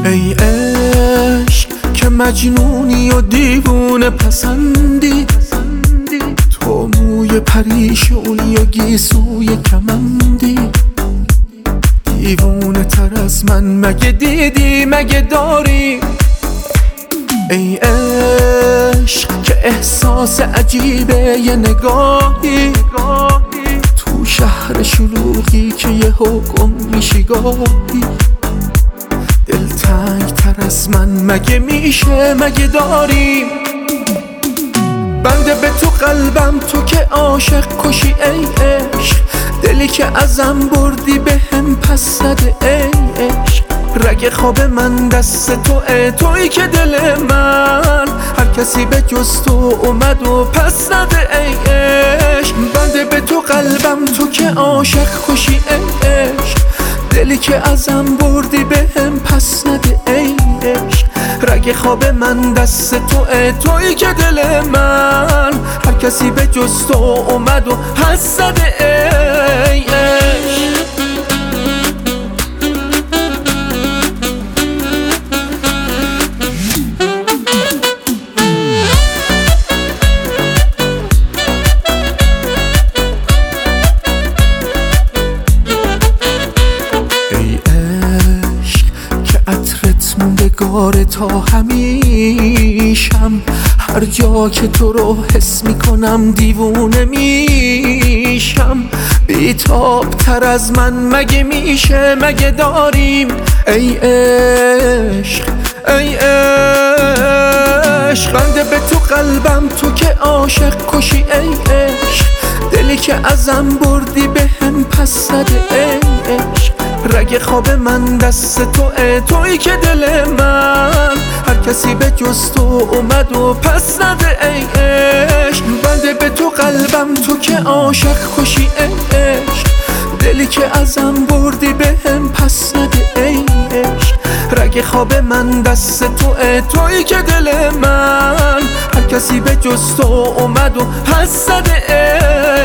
ای عشق که مجنونی و دیوونه پسندی، تو موی پریشونی و گیسوی کمندی. دیوونه تر از من مگه دیدی مگه داری؟ ای عشق که احساس عجیبه یه نگاهی، تو شهر شلوغی که یه حکم میشی گاهی. دلتنگ تر از من مگه میشه مگه داری؟ بنده به تو قلبم تو که عاشق کشی ای عشق، دلی که ازم بردی به هم پس زده ای عشق. رگ خواب من دست تویی که دل من هر کسی به جز تو اومد و پس نده ای عشق. بنده به تو قلبم تو که عاشق کشی ای عشق، دلی که ازم بردی به هم پس نده ای عشق. رگ خواب من دست تویی که دل من هر کسی به جز تو اومد و پس زده ای عشق. موندگار تا همیشم، هر جا که تو رو حس میکنم دیوونه میشم. بیتاب تر از من مگه میشه مگه داریم؟ ای عشق ای عشق، بنده به تو قلبم تو که عاشق کشی ای عشق، دلی که ازم بردی به هم پس زده ای عشق. رگ خواب من دست تویی که دل من هر کسی به جز تو اومد و پس نده ای عشق. بنده به تو قلبم تو که عاشق کشی ای عشق، دلی که ازم بردی به هم پس نده ای عشق. رگ خواب من دست تویی که دل من هر کسی به جز تو اومد و پس زده ای